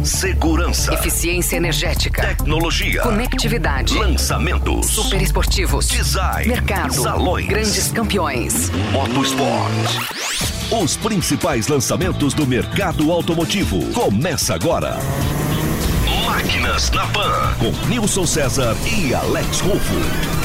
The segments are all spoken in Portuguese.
segurança, eficiência energética, tecnologia, conectividade, lançamentos, super esportivos, design, mercado, salões, grandes campeões, Motosport. Os principais lançamentos do mercado automotivo. Começa agora. Máquinas na Pan, com Nilson César e Alex Rufo.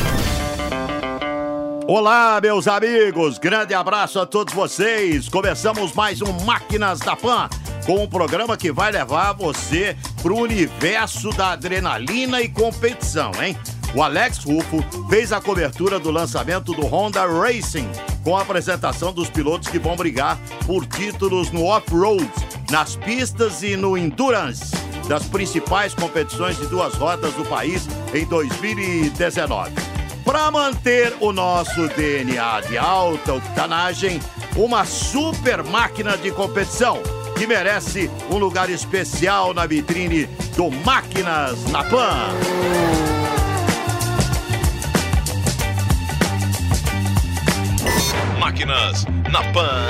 Olá, meus amigos, grande abraço a todos vocês. Começamos mais um Máquinas da Pan, com um programa que vai levar você pro universo da adrenalina e competição, hein? O Alex Rufo fez a cobertura do lançamento do Honda Racing, com a apresentação dos pilotos que vão brigar por títulos no off-road, nas pistas e no endurance das principais competições de duas rodas do país em 2019. Para manter o nosso DNA de alta octanagem, uma super máquina de competição que merece um lugar especial na vitrine do Máquinas na Pan. Máquinas na Pan.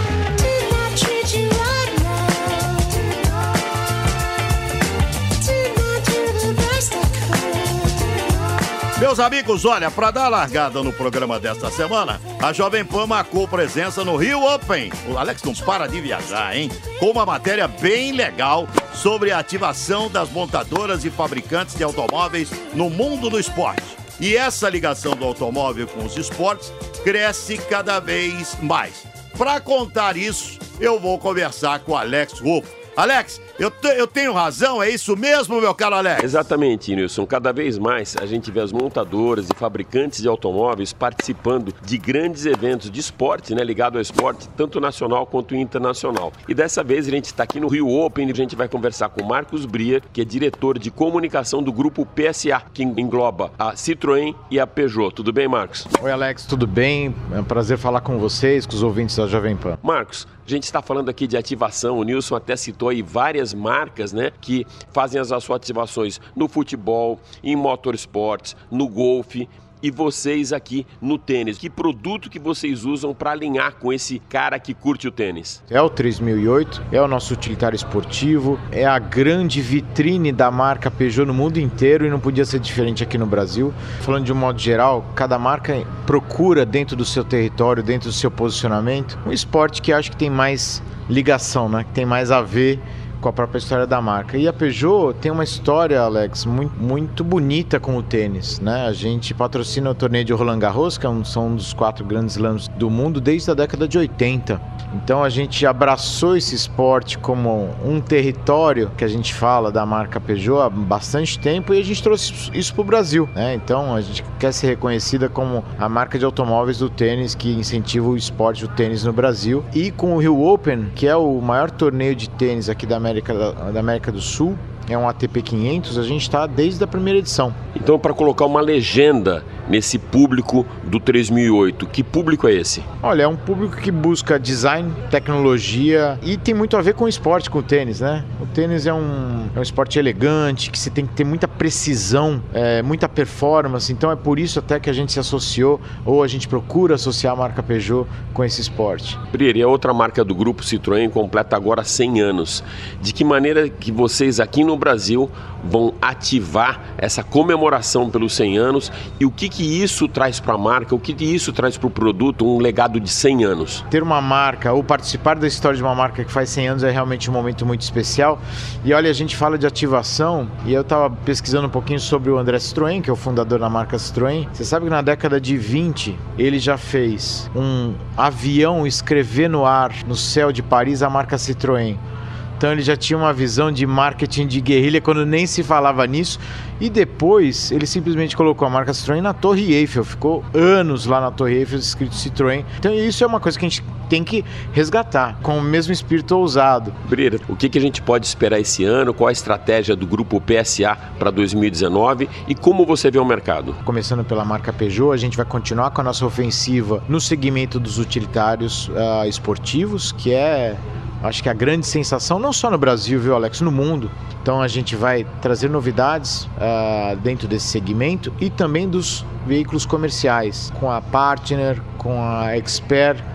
Meus amigos, olha, para dar a largada no programa desta semana, a Jovem Pan marcou presença no Rio Open. O Alex não para de viajar, hein? Com uma matéria bem legal sobre a ativação das montadoras e fabricantes de automóveis no mundo do esporte. E essa ligação do automóvel com os esportes cresce cada vez mais. Para contar isso, eu vou conversar com o Alex Rufo. Alex, eu tenho razão, é isso mesmo, meu caro Alex? Exatamente, Nilson. Cada vez mais a gente vê as montadoras e fabricantes de automóveis participando de grandes eventos de esporte, né, ligado ao esporte, tanto nacional quanto internacional. E dessa vez a gente está aqui no Rio Open e a gente vai conversar com o Marcos Brier, que é diretor de comunicação do grupo PSA, que engloba a Citroën e a Peugeot. Tudo bem, Marcos? Oi, Alex, tudo bem? É um prazer falar com vocês, com os ouvintes da Jovem Pan. Marcos, a gente está falando aqui de ativação, o Nilson até citou aí várias marcas, né, que fazem as suas ativações no futebol, em motorsports, no golfe e vocês aqui no tênis. Que produto que vocês usam para alinhar com esse cara que curte o tênis? É o 3008, é o nosso utilitário esportivo, é a grande vitrine da marca Peugeot no mundo inteiro e não podia ser diferente aqui no Brasil. Falando de um modo geral, cada marca procura dentro do seu território, dentro do seu posicionamento, um esporte que acho que tem mais ligação, né, que tem mais a ver com a própria história da marca. E a Peugeot tem uma história, Alex, muito bonita com o tênis, né? A gente patrocina o torneio de Roland Garros, que são um dos 4 grandes slams do mundo, desde a década de 80. Então a gente abraçou esse esporte como um território que a gente fala da marca Peugeot há bastante tempo e a gente trouxe isso para o Brasil, né? Então a gente quer ser reconhecida como a marca de automóveis do tênis que incentiva o esporte do tênis no Brasil. E com o Rio Open, que é o maior torneio de tênis aqui da América do Sul, é um ATP 500, a gente está desde a primeira edição. Então, para colocar uma legenda nesse público do 3008, que público é esse? Olha, é um público que busca design, tecnologia e tem muito a ver com o esporte, com o tênis, né? O tênis é um esporte elegante, que você tem que ter muita precisão, muita performance, então é por isso até que a gente se associou, ou a gente procura associar a marca Peugeot com esse esporte. Brier, a outra marca do grupo Citroën completa agora 100 anos. De que maneira que vocês aqui no Brasil vão ativar essa comemoração pelos 100 anos e o que isso traz para a marca, o que isso traz para o produto, um legado de 100 anos? Ter uma marca ou participar da história de uma marca que faz 100 anos é realmente um momento muito especial. E olha, a gente fala de ativação e eu estava pesquisando um pouquinho sobre o André Citroën, que é o fundador da marca Citroën. Você sabe que na década de 20 ele já fez um avião escrever no ar, no céu de Paris, a marca Citroën. Então ele já tinha uma visão de marketing de guerrilha quando nem se falava nisso. E depois ele simplesmente colocou a marca Citroën na Torre Eiffel. Ficou anos lá na Torre Eiffel escrito Citroën. Então isso é uma coisa que a gente tem que resgatar com o mesmo espírito ousado. Brier, o que a gente pode esperar esse ano? Qual a estratégia do grupo PSA para 2019 e como você vê o mercado? Começando pela marca Peugeot, a gente vai continuar com a nossa ofensiva no segmento dos utilitários esportivos, que é, acho que a grande sensação, não só no Brasil, viu, Alex, no mundo. Então a gente vai trazer novidades dentro desse segmento e também dos veículos comerciais, com a Partner, com a Expert,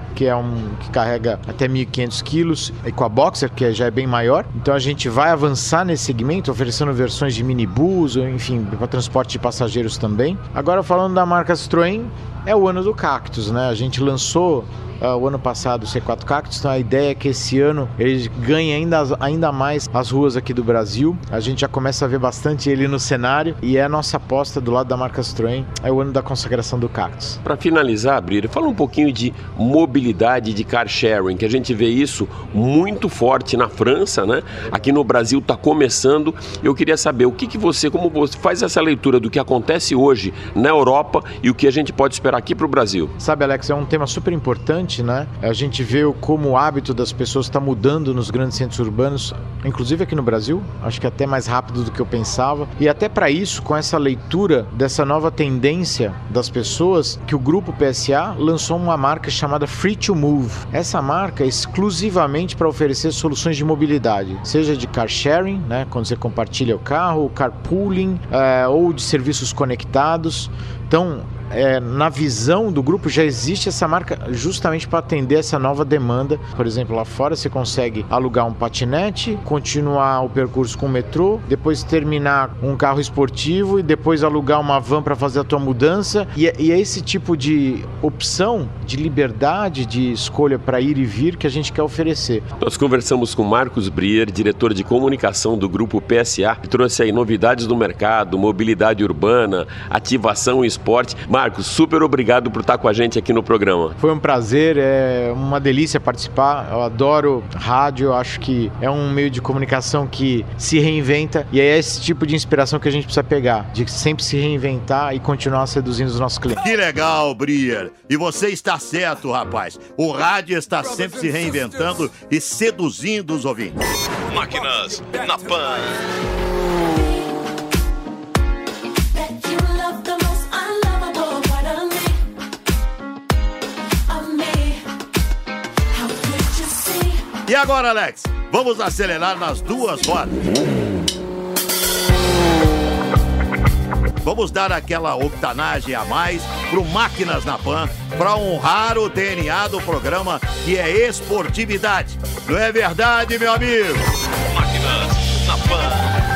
que é que carrega até 1.500 quilos, e com a Boxer, que já é bem maior. Então a gente vai avançar nesse segmento, oferecendo versões de minibus, enfim, para transporte de passageiros também. Agora, falando da marca Citroën, é o ano do Cactus, né? A gente lançou o ano passado o C4 Cactus, então a ideia é que esse ano ele ganhe ainda mais as ruas aqui do Brasil. A gente já começa a ver bastante ele no cenário e é a nossa aposta do lado da marca Citroën, é o ano da consagração do Cactus. Para finalizar, Abrir, fala um pouquinho de mobilidade de car sharing, que a gente vê isso muito forte na França, né? Aqui no Brasil está começando. Eu queria saber como você faz essa leitura do que acontece hoje na Europa e o que a gente pode esperar aqui para o Brasil. Sabe, Alex, é um tema super importante, né? A gente vê como o hábito das pessoas está mudando nos grandes centros urbanos, inclusive aqui no Brasil, acho que até mais rápido do que eu pensava. E até para isso, com essa leitura dessa nova tendência das pessoas, que o grupo PSA lançou uma marca chamada Free to Move. Essa marca é exclusivamente para oferecer soluções de mobilidade, seja de car sharing, né? Quando você compartilha o carro, carpooling, ou de serviços conectados. Então, na visão do grupo já existe essa marca justamente para atender essa nova demanda. Por exemplo, lá fora você consegue alugar um patinete, continuar o percurso com o metrô, depois terminar um carro esportivo e depois alugar uma van para fazer a tua mudança. E é esse tipo de opção, de liberdade, de escolha para ir e vir que a gente quer oferecer. Nós conversamos com Marcos Brier, diretor de comunicação do grupo PSA, que trouxe aí novidades do mercado, mobilidade urbana, ativação e esporte. Marcos, super obrigado por estar com a gente aqui no programa. Foi um prazer, é uma delícia participar. Eu adoro rádio, eu acho que é um meio de comunicação que se reinventa e é esse tipo de inspiração que a gente precisa pegar, de sempre se reinventar e continuar seduzindo os nossos clientes. Que legal, Brier. E você está certo, rapaz. O rádio está sempre se reinventando e seduzindo os ouvintes. Máquinas na Pan. E agora, Alex, vamos acelerar nas duas rodas. Vamos dar aquela octanagem a mais pro Máquinas na Pan para honrar o DNA do programa, que é esportividade. Não é verdade, meu amigo? Máquinas na Pan.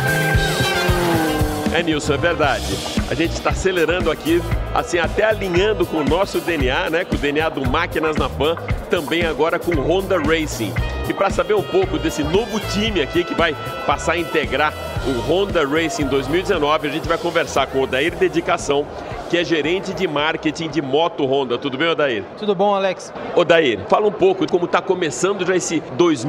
Nilson, é verdade. A gente está acelerando aqui, assim, até alinhando com o nosso DNA, né? Com o DNA do Máquinas na Pan, também agora com o Honda Racing. E para saber um pouco desse novo time aqui que vai passar a integrar o Honda Racing 2019, a gente vai conversar com o Odair Dedicação, que é gerente de marketing de Moto Honda. Tudo bem, Odair? Tudo bom, Alex? Odair, fala um pouco de como está começando já esse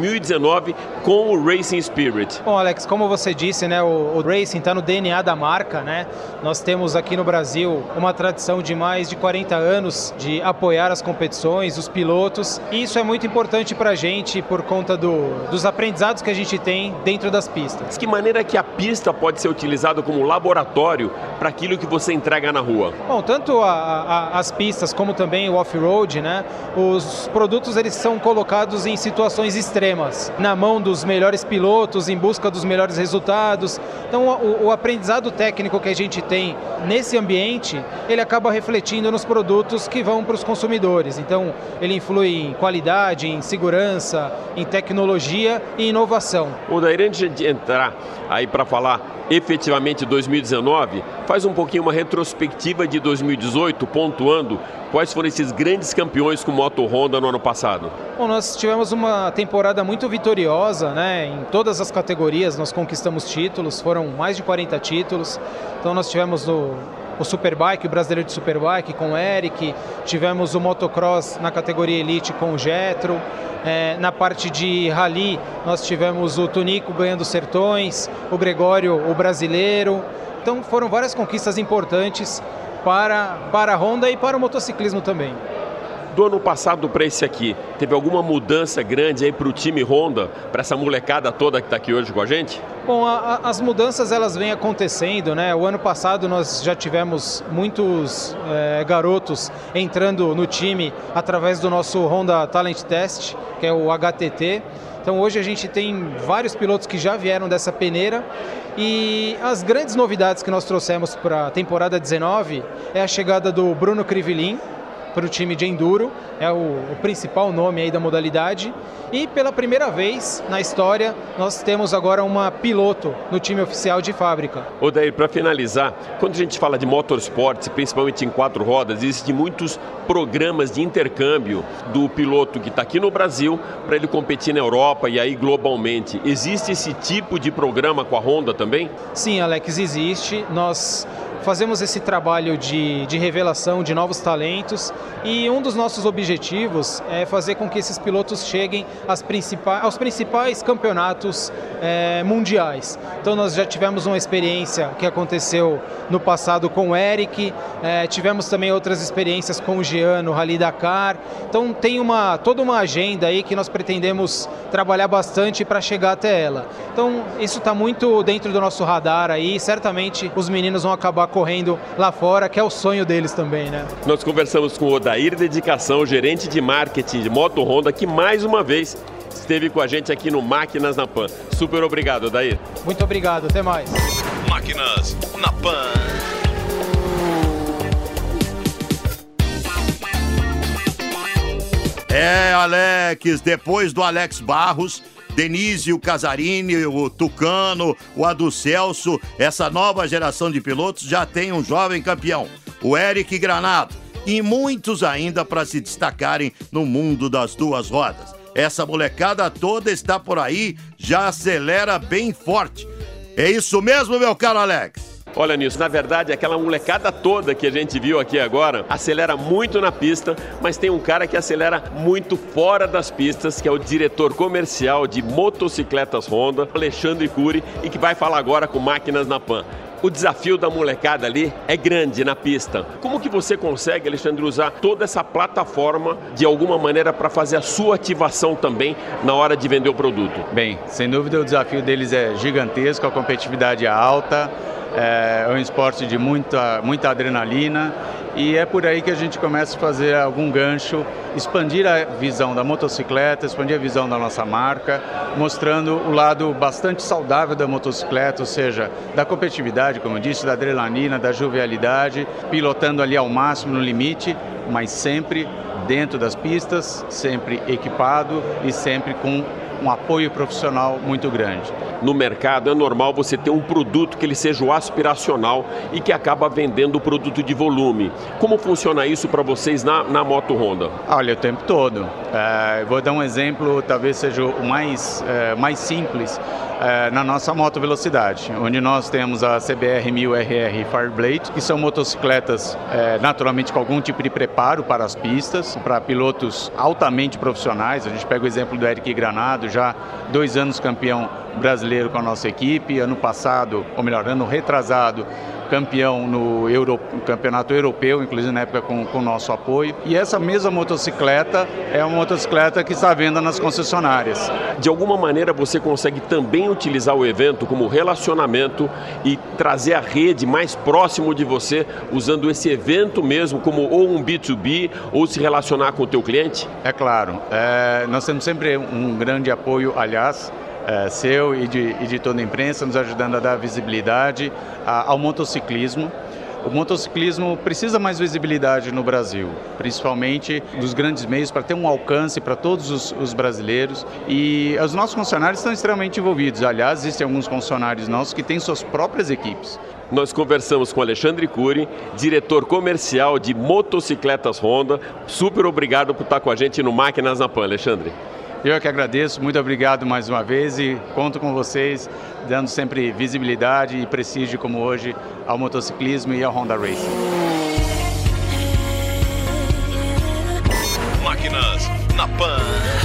2019 com o Racing Spirit. Bom, Alex, como você disse, né, o Racing está no DNA da marca, né? Nós temos aqui no Brasil uma tradição de mais de 40 anos de apoiar as competições, os pilotos, e isso é muito importante para a gente por conta dos aprendizados que a gente tem dentro das pistas. De que maneira que a pista pode ser utilizada como laboratório para aquilo que você entrega na rua? Bom, tanto as pistas como também o off-road, né? Os produtos eles são colocados em situações extremas, na mão dos melhores pilotos, em busca dos melhores resultados. Então o aprendizado técnico que a gente tem nesse ambiente, ele acaba refletindo nos produtos que vão para os consumidores. Então ele influi em qualidade, em segurança, em tecnologia e inovação. O Dair, antes de entrar aí para falar efetivamente 2019, faz um pouquinho uma retrospectiva de 2018, pontuando quais foram esses grandes campeões com Moto Honda no ano passado. Bom, nós tivemos uma temporada muito vitoriosa, né? Em todas as categorias nós conquistamos títulos, foram mais de 40 títulos. Então nós tivemos o Superbike, o brasileiro de Superbike com o Eric, tivemos o Motocross na categoria Elite com o Jetro. Na parte de rally, nós tivemos o Tunico ganhando Sertões, o Gregório, o brasileiro. Então foram várias conquistas importantes para a Honda e para o motociclismo também. Do ano passado para esse aqui, teve alguma mudança grande aí para o time Honda, para essa molecada toda que está aqui hoje com a gente? Bom, as mudanças elas vêm acontecendo, né? O ano passado nós já tivemos muitos garotos entrando no time através do nosso Honda Talent Test, que é o HTT. Então hoje a gente tem vários pilotos que já vieram dessa peneira e as grandes novidades que nós trouxemos para a temporada 19 é a chegada do Bruno Crivelin, para o time de Enduro, é o principal nome aí da modalidade. E pela primeira vez na história, nós temos agora uma piloto no time oficial de fábrica. Odair, para finalizar, quando a gente fala de motorsports, principalmente em 4 rodas, existem muitos programas de intercâmbio do piloto que está aqui no Brasil para ele competir na Europa e aí globalmente. Existe esse tipo de programa com a Honda também? Sim, Alex, existe. Nós fazemos esse trabalho de revelação de novos talentos e um dos nossos objetivos é fazer com que esses pilotos cheguem aos principais campeonatos mundiais. Então nós já tivemos uma experiência que aconteceu no passado com o Eric, tivemos também outras experiências com o Jean no Rally Dakar. Então tem toda uma agenda aí que nós pretendemos trabalhar bastante para chegar até ela. Então isso está muito dentro do nosso radar aí, certamente os meninos vão acabar correndo lá fora, que é o sonho deles também, né? Nós conversamos com o Odair Dedicação, gerente de marketing de Moto Honda, que mais uma vez esteve com a gente aqui no Máquinas na Pan. Super obrigado, Odair. Muito obrigado, até mais. Máquinas na Pan. Alex, depois do Alex Barros, Denise, o Casarini, o Tucano, o Aducelso, essa nova geração de pilotos já tem um jovem campeão, o Eric Granado, e muitos ainda para se destacarem no mundo das 2 rodas. Essa molecada toda está por aí, já acelera bem forte. É isso mesmo, meu caro Alex? Olha, Nilson, na verdade, aquela molecada toda que a gente viu aqui agora acelera muito na pista, mas tem um cara que acelera muito fora das pistas, que é o diretor comercial de motocicletas Honda, Alexandre Cury, e que vai falar agora com Máquinas na Pan. O desafio da molecada ali é grande na pista. Como que você consegue, Alexandre, usar toda essa plataforma de alguma maneira para fazer a sua ativação também na hora de vender o produto? Bem, sem dúvida o desafio deles é gigantesco, a competitividade é alta, é um esporte de muita adrenalina e é por aí que a gente começa a fazer algum gancho, expandir a visão da motocicleta, expandir a visão da nossa marca, mostrando o lado bastante saudável da motocicleta, ou seja, da competitividade, como eu disse, da adrenalina, da jovialidade, pilotando ali ao máximo no limite, mas sempre dentro das pistas, sempre equipado e sempre com um apoio profissional muito grande. No mercado é normal você ter um produto que ele seja o aspiracional e que acaba vendendo o produto de volume. Como funciona isso para vocês na Moto Honda? Olha, o tempo todo. Vou dar um exemplo, talvez seja o mais simples, na nossa moto velocidade, onde nós temos a CBR 1000RR Fireblade, que são motocicletas naturalmente com algum tipo de preparo para as pistas, para pilotos altamente profissionais. A gente pega o exemplo do Eric Granado, já 2 anos campeão brasileiro com a nossa equipe, ano passado, ou melhor, ano retrasado, campeão no campeonato europeu, inclusive na época com o nosso apoio. E essa mesma motocicleta é uma motocicleta que está à venda nas concessionárias. De alguma maneira você consegue também utilizar o evento como relacionamento e trazer a rede mais próximo de você, usando esse evento mesmo como ou um B2B ou se relacionar com o teu cliente? É claro. Nós temos sempre um grande apoio, aliás, seu e de toda a imprensa, nos ajudando a dar visibilidade ao motociclismo. O motociclismo precisa mais visibilidade no Brasil, principalmente dos grandes meios, para ter um alcance para todos os brasileiros. E os nossos concessionários estão extremamente envolvidos. Aliás, existem alguns concessionários nossos que têm suas próprias equipes. Nós conversamos com Alexandre Cury, diretor comercial de motocicletas Honda. Super obrigado por estar com a gente no Máquinas na Pan, Alexandre. Eu que agradeço, muito obrigado mais uma vez e conto com vocês, dando sempre visibilidade e prestígio como hoje ao motociclismo e ao Honda Racing. Máquinas na Pan.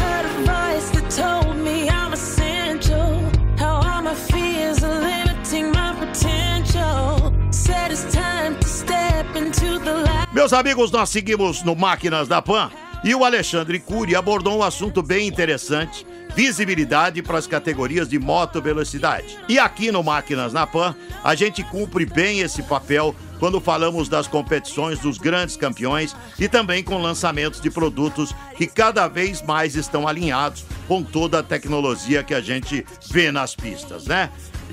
Meus amigos, nós seguimos no Máquinas da Pan. E o Alexandre Cury abordou um assunto bem interessante, visibilidade para as categorias de moto velocidade. E aqui no Máquinas na Pan, a gente cumpre bem esse papel quando falamos das competições dos grandes campeões e também com lançamentos de produtos que cada vez mais estão alinhados com toda a tecnologia que a gente vê nas pistas, né?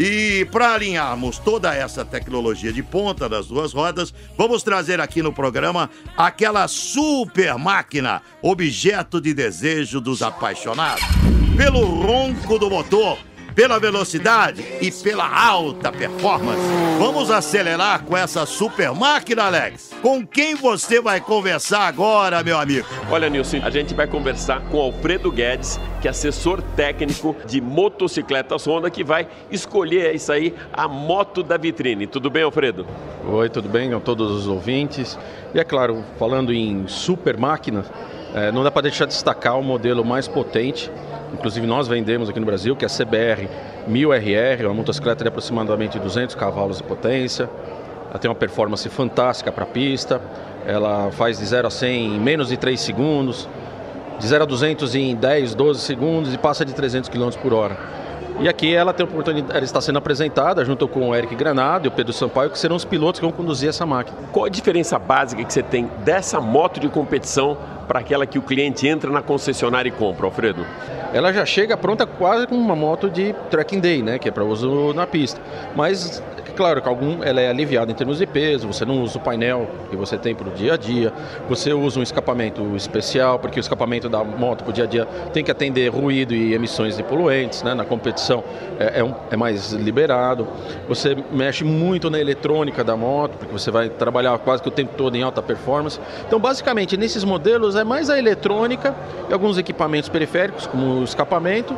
E para alinharmos toda essa tecnologia de ponta das duas rodas, vamos trazer aqui no programa aquela super máquina, objeto de desejo dos apaixonados. Pelo ronco do motor, pela velocidade e pela alta performance. Vamos acelerar com essa super máquina, Alex? Com quem você vai conversar agora, meu amigo? Olha, Nilson, a gente vai conversar com Alfredo Guedes, que é assessor técnico de motocicletas Honda, que vai escolher isso aí, a moto da vitrine. Tudo bem, Alfredo? Oi, tudo bem a todos os ouvintes. E é claro, falando em super máquina, não dá para deixar de destacar o modelo mais potente. Inclusive nós vendemos aqui no Brasil, que é a CBR 1000RR, uma motocicleta de aproximadamente 200 cavalos de potência. Ela tem uma performance fantástica para a pista, ela faz de 0 a 100 em menos de 3 segundos, de 0 a 200 em 10, 12 segundos e passa de 300 km por hora. E aqui ela tem a oportunidade, ela está sendo apresentada junto com o Eric Granado e o Pedro Sampaio, que serão os pilotos que vão conduzir essa máquina. Qual a diferença básica que você tem dessa moto de competição para aquela que o cliente entra na concessionária e compra, Alfredo? Ela já chega pronta quase como uma moto de trekking day, né, que é para uso na pista. Mas, claro, que ela é aliviada em termos de peso, você não usa o painel que você tem para o dia a dia, você usa um escapamento especial, porque o escapamento da moto para o dia a dia tem que atender ruído e emissões de poluentes, né, na competição é mais liberado. Você mexe muito na eletrônica da moto, porque você vai trabalhar quase que o tempo todo em alta performance. Então, basicamente, nesses modelos é mais a eletrônica e alguns equipamentos periféricos, como o escapamento,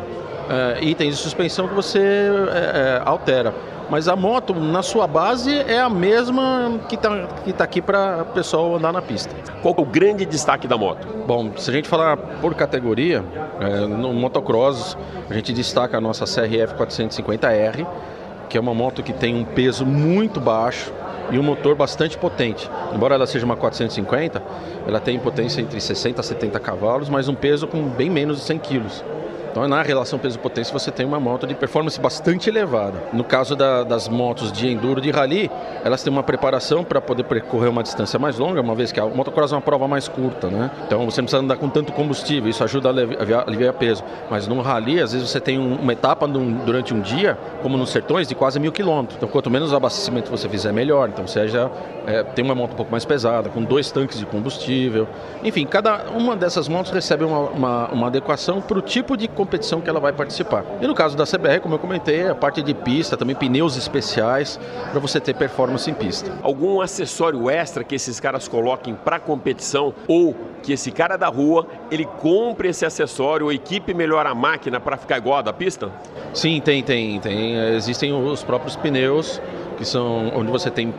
itens de suspensão que você altera. Mas a moto, na sua base, é a mesma que tá aqui para o pessoal andar na pista. Qual é o grande destaque da moto? Bom, se a gente falar por categoria, no motocross, a gente destaca a nossa CRF 450R, que é uma moto que tem um peso muito baixo e um motor bastante potente. Embora ela seja uma 450, ela tem potência entre 60 a 70 cavalos, mas um peso com bem menos de 100 quilos. Então, na relação peso-potência, você tem uma moto de performance bastante elevada. No caso das motos de enduro de rally, elas têm uma preparação para poder percorrer uma distância mais longa, uma vez que a motocross é uma prova mais curta, né? Então, você não precisa andar com tanto combustível, isso ajuda a aliviar peso. Mas no rally, às vezes, você tem uma etapa durante um dia, como nos sertões, de quase 1.000 km. Então, quanto menos abastecimento você fizer, melhor. Então, você já tem uma moto um pouco mais pesada, com 2 tanques de combustível. Enfim, cada uma dessas motos recebe uma adequação para o tipo de competição que ela vai participar. E no caso da CBR, como eu comentei, a parte de pista, também pneus especiais para você ter performance em pista. Algum acessório extra que esses caras coloquem para competição ou que esse cara da rua, ele compre esse acessório ou equipe melhor a máquina para ficar igual a da pista? Sim, tem. Existem os próprios pneus, que são onde você tem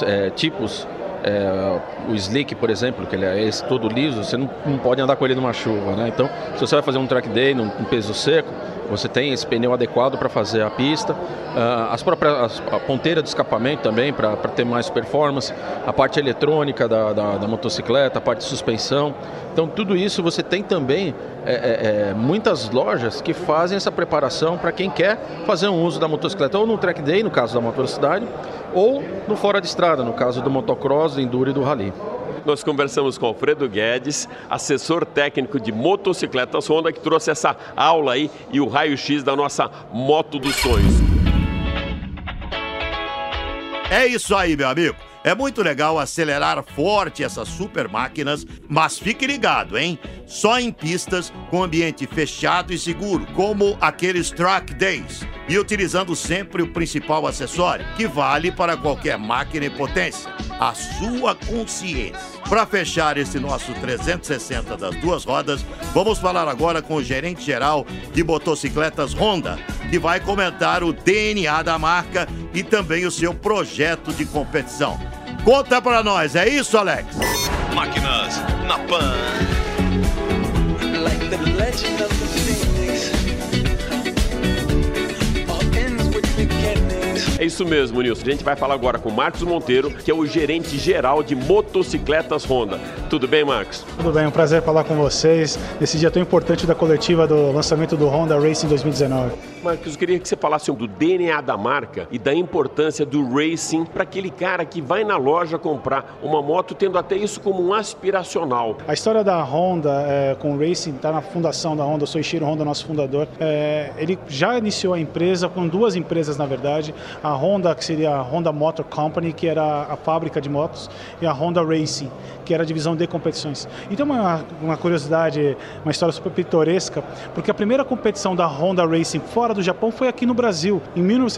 tipos. O slick, por exemplo, que ele é todo liso, você não pode andar com ele numa chuva, né? Então, se você vai fazer um track day num peso seco, você tem esse pneu adequado para fazer a pista, a ponteira de escapamento também para ter mais performance, a parte eletrônica da motocicleta, a parte de suspensão. Então, tudo isso você tem também muitas lojas que fazem essa preparação para quem quer fazer um uso da motocicleta ou no track day, no caso da motoricidade, ou no fora de estrada, no caso do motocross, do enduro e do rally. Nós conversamos com Alfredo Guedes, assessor técnico de motocicletas Honda, que trouxe essa aula aí e o raio-x da nossa moto dos sonhos. É isso aí, meu amigo. É muito legal acelerar forte essas super máquinas, mas fique ligado, hein? Só em pistas com ambiente fechado e seguro, como aqueles track days. E utilizando sempre o principal acessório, que vale para qualquer máquina em potência, a sua consciência. Para fechar esse nosso 360 das duas rodas, vamos falar agora com o gerente-geral de motocicletas Honda, que vai comentar o DNA da marca e também o seu projeto de competição. Conta pra nós, é isso, Alex? Máquinas na Pan. É isso mesmo, Nilson. A gente vai falar agora com o Marcos Monteiro, que é o gerente geral de motocicletas Honda. Tudo bem, Marcos? Tudo bem, um prazer falar com vocês nesse dia tão importante da coletiva do lançamento do Honda Racing 2019. Marcos, eu queria que você falasse do DNA da marca e da importância do racing para aquele cara que vai na loja comprar uma moto, tendo até isso como um aspiracional. A história da Honda com o racing está na fundação da Honda. Eu sou Ishiro Honda, nosso fundador. Ele já iniciou a empresa com duas empresas, na verdade. A Honda, que seria a Honda Motor Company, que era a fábrica de motos, e a Honda Racing, que era a divisão de competições. Então, uma curiosidade, uma história super pitoresca, porque a primeira competição da Honda Racing fora do Japão foi aqui no Brasil, em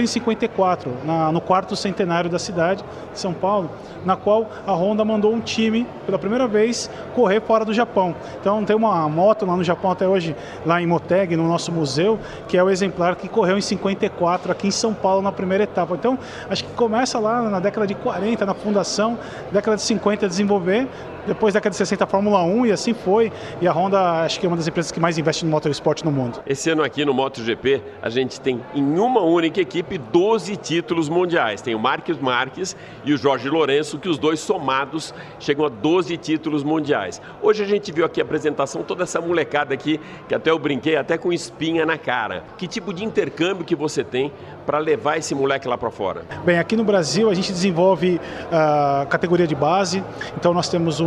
1954, no quarto centenário da cidade de São Paulo, na qual a Honda mandou um time, pela primeira vez, correr fora do Japão. Então tem uma moto lá no Japão até hoje, lá em Motegi, no nosso museu, que é o exemplar que correu em 54 aqui em São Paulo na primeira etapa. Então acho que começa lá na década de 40, na fundação, década de 50 a desenvolver, depois da década de 60 a Fórmula 1 e assim foi. E a Honda acho que é uma das empresas que mais investe no motorsport no mundo. Esse ano aqui no MotoGP a gente tem em uma única equipe 12 títulos mundiais. Tem o Marques Marques e o Jorge Lourenço, que os dois somados chegam a 12 títulos mundiais. Hoje a gente viu aqui a apresentação, toda essa molecada aqui, que até eu brinquei, até com espinha na cara. Que tipo de intercâmbio que você tem para levar esse moleque lá para fora? Bem, aqui no Brasil a gente desenvolve a categoria de base, então nós temos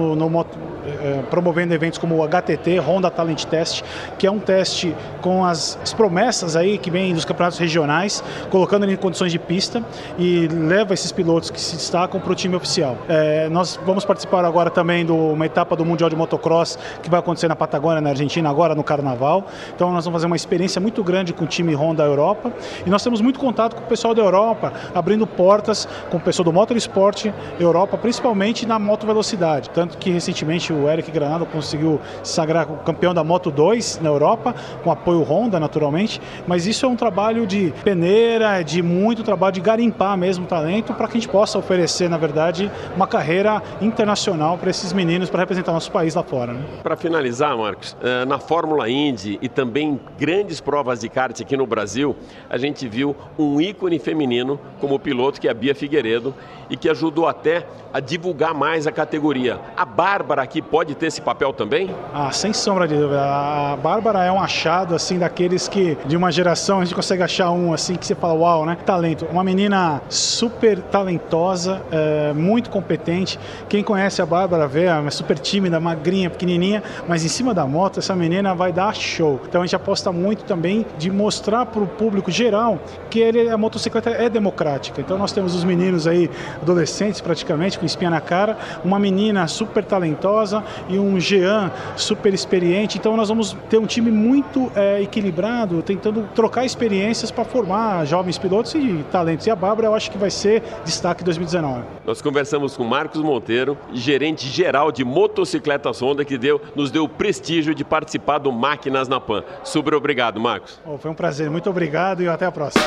promovendo eventos como o HTT, Honda Talent Test, que é um teste com as promessas aí que vêm dos campeonatos regionais, colocando ele em condições de pista e leva esses pilotos que se destacam para o time oficial. Nós vamos participar agora também de uma etapa do Mundial de Motocross que vai acontecer na Patagônia, na Argentina, agora no Carnaval. Então nós vamos fazer uma experiência muito grande com o time Honda Europa e nós temos muito contato com o pessoal da Europa, abrindo portas com o pessoal do Motorsport Europa, principalmente na moto velocidade. Tanto que recentemente o Eric Granado conseguiu se sagrar campeão da Moto 2 na Europa, com apoio Honda naturalmente, mas isso é um trabalho de peneira, de muito trabalho de garimpar mesmo talento para que a gente possa oferecer, na verdade, uma carreira internacional para esses meninos, para representar nosso país lá fora. Né? Para finalizar, Marcos, na Fórmula Indy e também grandes provas de kart aqui no Brasil, a gente viu um ícone feminino como piloto, que é a Bia Figueiredo, e que ajudou até a divulgar mais a categoria. A Bárbara aqui pode ter esse papel também? Sem sombra de dúvida. A Bárbara é um achado, assim, daqueles que, de uma geração, a gente consegue achar um, assim, que você fala, uau, né? Talento. Uma menina super talentosa, muito competente. Quem conhece a Bárbara vê, é super tímida, magrinha, pequenininha, mas em cima da moto, essa menina vai dar show. Então a gente aposta muito também de mostrar para o público geral que a motocicleta é democrática. Então nós temos os meninos aí, adolescentes praticamente, com espinha na cara, uma menina super talentosa e um Jean super experiente. Então nós vamos ter um time muito equilibrado, tentando trocar experiências para formar jovens pilotos e talentos. E a Bárbara eu acho que vai ser destaque em 2019. Nós conversamos com Marcos Monteiro, gerente geral de motocicletas Honda, que nos deu o prestígio de participar do Máquinas na Pan. Super obrigado, Marcos. Foi um prazer, muito obrigado e até a próxima.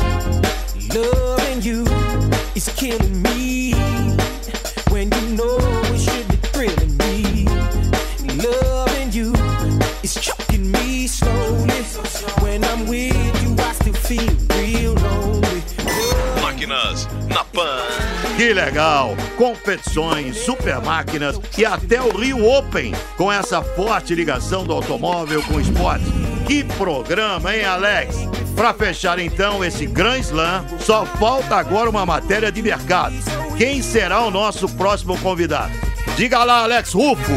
Loving you is killing me when you know it should be thrilling me. Loving you is choking me slowly. When I'm with you, I still feel real lonely. Máquinas na Pan. Que legal! Competições, super máquinas e até o Rio Open, com essa forte ligação do automóvel com o esporte. Que programa, hein, Alex? Para fechar então esse Grand Slam, só falta agora uma matéria de mercado. Quem será o nosso próximo convidado? Diga lá, Alex Rufo.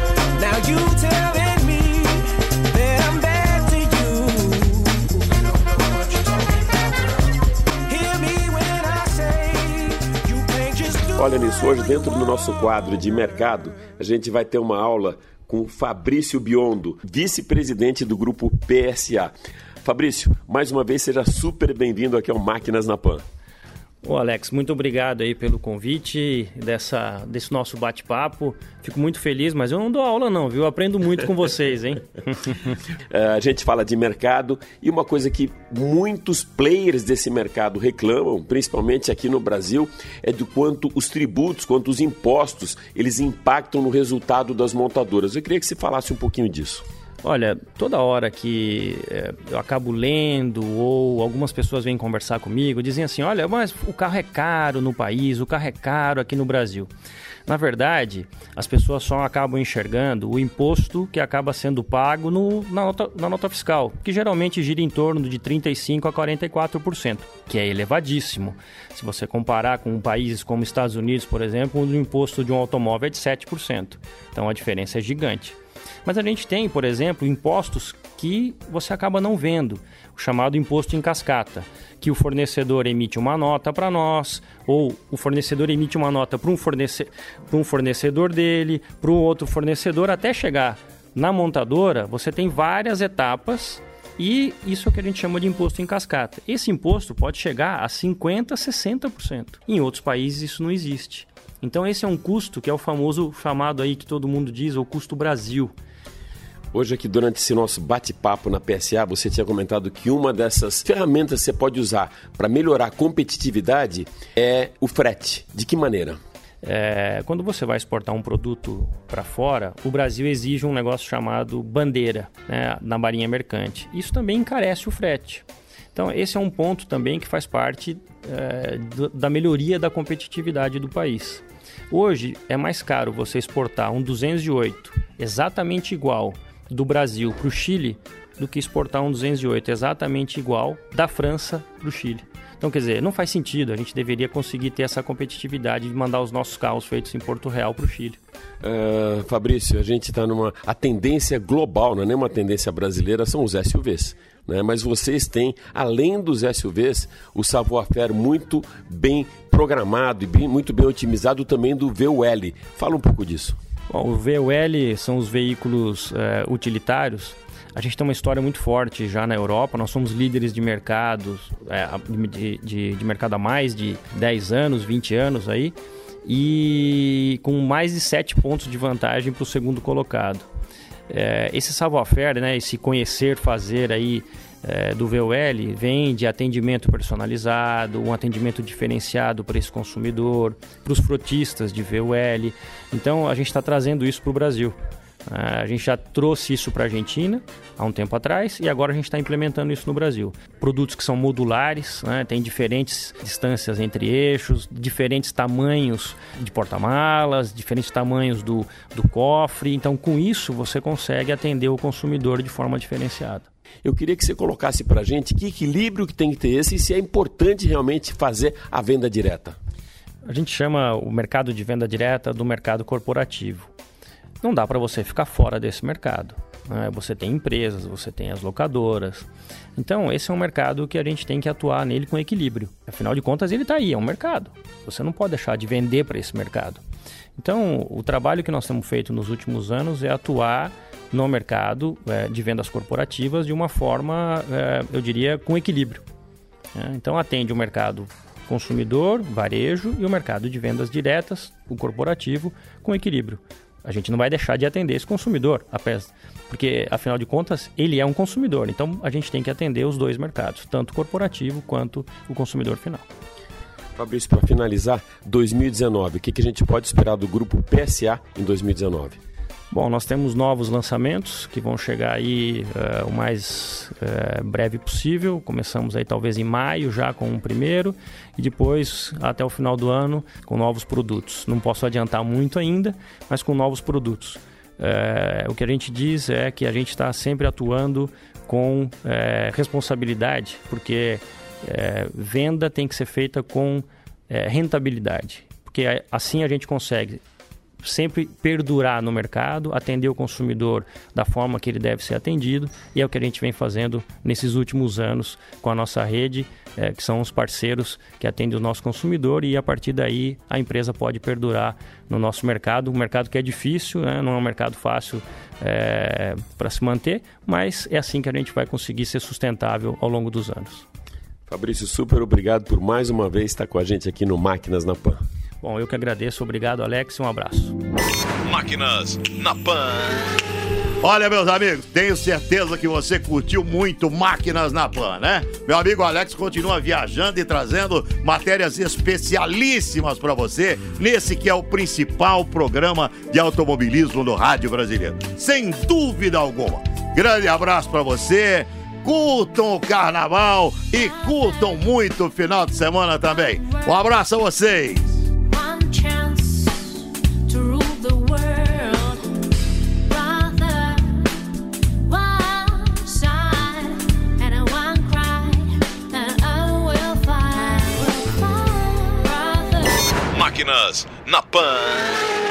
Olha nisso, hoje dentro do nosso quadro de mercado, a gente vai ter uma aula com Fabrício Biondo, vice-presidente do grupo PSA. Fabrício, mais uma vez seja super bem-vindo aqui ao Máquinas na Pan. Ô Alex, muito obrigado aí pelo convite desse nosso bate-papo. Fico muito feliz, mas eu não dou aula não, viu? Eu aprendo muito com vocês, hein? A gente fala de mercado e uma coisa que muitos players desse mercado reclamam, principalmente aqui no Brasil, é do quanto os tributos, quanto os impostos, eles impactam no resultado das montadoras. Eu queria que você falasse um pouquinho disso. Olha, toda hora que eu acabo lendo ou algumas pessoas vêm conversar comigo, dizem assim, olha, mas o carro é caro no país, o carro é caro aqui no Brasil. Na verdade, as pessoas só acabam enxergando o imposto que acaba sendo pago na nota fiscal, que geralmente gira em torno de 35% a 44%, que é elevadíssimo. Se você comparar com países como Estados Unidos, por exemplo, onde o imposto de um automóvel é de 7%. Então a diferença é gigante. Mas a gente tem, por exemplo, impostos que você acaba não vendo, o chamado imposto em cascata, que o fornecedor emite uma nota para nós, ou o fornecedor emite uma nota para um fornecedor dele, para um outro fornecedor, até chegar na montadora. Você tem várias etapas e isso é o que a gente chama de imposto em cascata. Esse imposto pode chegar a 50%, 60%. Em outros países isso não existe. Então esse é um custo que é o famoso chamado aí que todo mundo diz, o custo Brasil. Hoje aqui durante esse nosso bate-papo na PSA, você tinha comentado que uma dessas ferramentas que você pode usar para melhorar a competitividade é o frete. De que maneira? Quando você vai exportar um produto para fora, o Brasil exige um negócio chamado bandeira, né, na marinha mercante. Isso também encarece o frete. Então esse é um ponto também que faz parte da melhoria da competitividade do país. Hoje é mais caro você exportar um 208 exatamente igual do Brasil para o Chile do que exportar um 208 exatamente igual da França para o Chile. Então, quer dizer, não faz sentido. A gente deveria conseguir ter essa competitividade de mandar os nossos carros feitos em Porto Real para o Chile. Fabrício, a gente está a tendência global, não é nem uma tendência brasileira, são os SUVs. Né? Mas vocês têm, além dos SUVs, o savoir-faire muito bem programado e muito bem otimizado também do VUL. Fala um pouco disso. Bom, o VUL são os veículos utilitários. A gente tem uma história muito forte já na Europa. Nós somos líderes de mercados, de mercado há mais de 10 anos, 20 anos aí, e com mais de 7 pontos de vantagem para o segundo colocado. Esse savoir-faire, né, esse conhecer, fazer aí do VUL vem de atendimento personalizado, um atendimento diferenciado para esse consumidor, para os frotistas de VUL. Então a gente está trazendo isso para o Brasil. A gente já trouxe isso para a Argentina há um tempo atrás e agora a gente está implementando isso no Brasil. Produtos que são modulares, né? Tem diferentes distâncias entre eixos, diferentes tamanhos de porta-malas, diferentes tamanhos do cofre. Então, com isso, você consegue atender o consumidor de forma diferenciada. Eu queria que você colocasse para a gente que equilíbrio que tem que ter esse e se é importante realmente fazer a venda direta. A gente chama o mercado de venda direta do mercado corporativo. Não dá para você ficar fora desse mercado, né? Você tem empresas, você tem as locadoras. Então, esse é um mercado que a gente tem que atuar nele com equilíbrio. Afinal de contas, ele está aí, é um mercado. Você não pode deixar de vender para esse mercado. Então, o trabalho que nós temos feito nos últimos anos é atuar no mercado de vendas corporativas de uma forma, eu diria, com equilíbrio. Então, atende o mercado consumidor, varejo, e o mercado de vendas diretas, o corporativo, com equilíbrio. A gente não vai deixar de atender esse consumidor, porque, afinal de contas, ele é um consumidor. Então, a gente tem que atender os dois mercados, tanto o corporativo quanto o consumidor final. Fabrício, para finalizar, 2019, o que a gente pode esperar do grupo PSA em 2019? Bom, nós temos novos lançamentos que vão chegar aí o mais breve possível. Começamos aí talvez em maio já com o primeiro e depois até o final do ano com novos produtos. Não posso adiantar muito ainda, mas com novos produtos. O que a gente diz é que a gente está sempre atuando com responsabilidade, porque venda tem que ser feita com rentabilidade, porque assim a gente consegue sempre perdurar no mercado, atender o consumidor da forma que ele deve ser atendido, e é o que a gente vem fazendo nesses últimos anos com a nossa rede, que são os parceiros que atendem o nosso consumidor, e a partir daí a empresa pode perdurar no nosso mercado, um mercado que é difícil, né? Não é um mercado fácil para se manter, mas é assim que a gente vai conseguir ser sustentável ao longo dos anos. Fabrício, super obrigado por mais uma vez estar com a gente aqui no Máquinas na Pan. Bom, eu que agradeço. Obrigado, Alex. Um abraço. Máquinas na Pan. Olha, meus amigos, tenho certeza que você curtiu muito Máquinas na Pan, né? Meu amigo Alex continua viajando e trazendo matérias especialíssimas para você nesse que é o principal programa de automobilismo do rádio brasileiro. Sem dúvida alguma. Grande abraço pra você. Curtam o carnaval e curtam muito o final de semana também. Um abraço a vocês. One chance to rule the world, brother. One sign and one cry, and I will fight, brother. Máquinas na Pan.